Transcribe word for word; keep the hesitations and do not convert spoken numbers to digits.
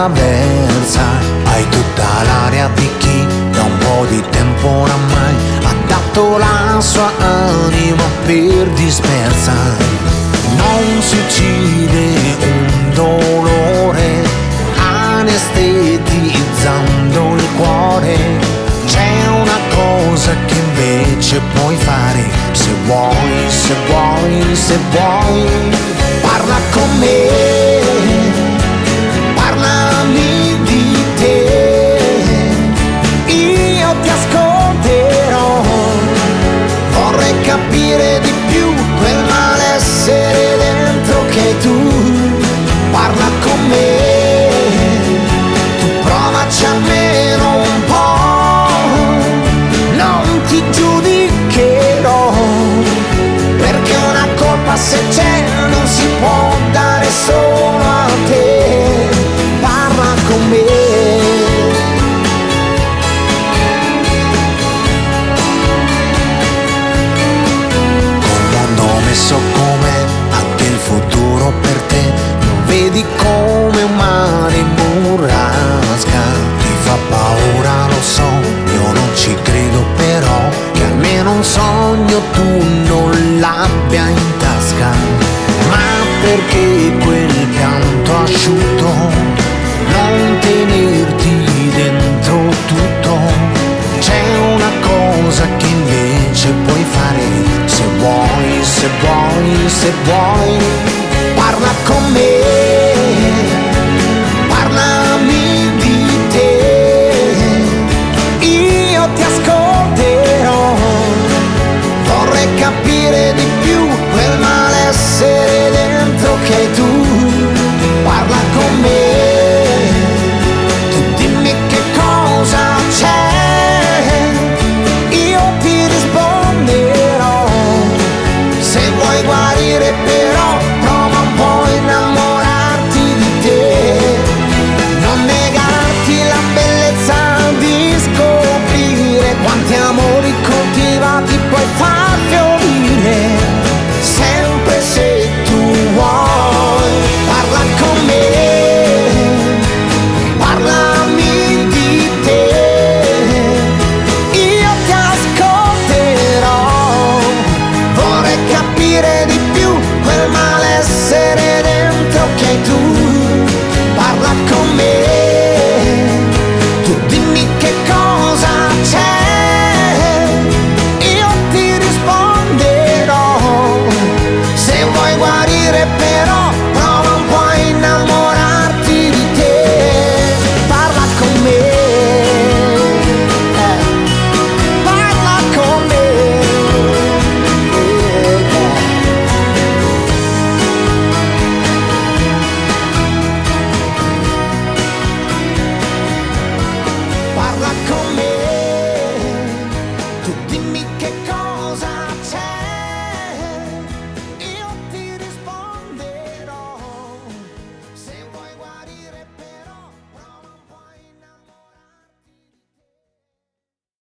traversa. Hai tutta l'aria di chi da un po' di tempo oramai ha dato la sua anima per dispersa. Non si uccide un dolore anestetizzando il cuore. C'è una cosa che invece puoi fare, se vuoi, se vuoi, se vuoi. Parla con me, parlami di te, io ti ascolterò. Vorrei capire di più quel malessere dentro che hai tu. Parla con me, tu provaci almeno un po', non ti giudicherò, perché una colpa se c'è non si può dare solo a te. Parla con me. Messo com'è anche il futuro per te, non vedi come un mare in burrasca. Ti fa paura, lo so, io non ci credo, però che almeno un sogno tu non l'abbia in tasca. Ma perché quel pianto asciutto, non tenerti dentro tutto? C'è una cosa che invece puoi fare, se vuoi, se vuoi, se vuoi.